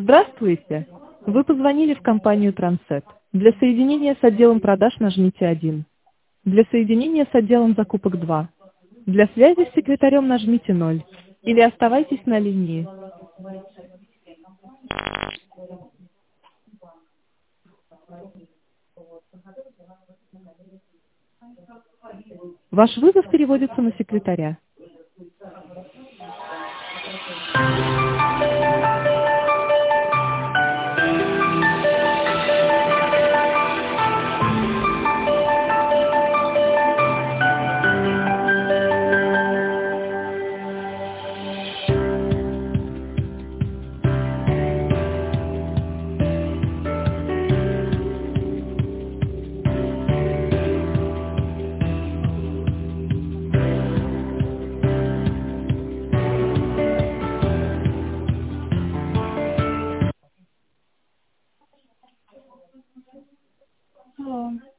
Здравствуйте! Вы позвонили в компанию Transset. Для соединения с отделом продаж нажмите 1. Для соединения с отделом закупок 2. Для связи с секретарем нажмите 0. Или оставайтесь на линии. Ваш вызов переводится на секретаря. Алло.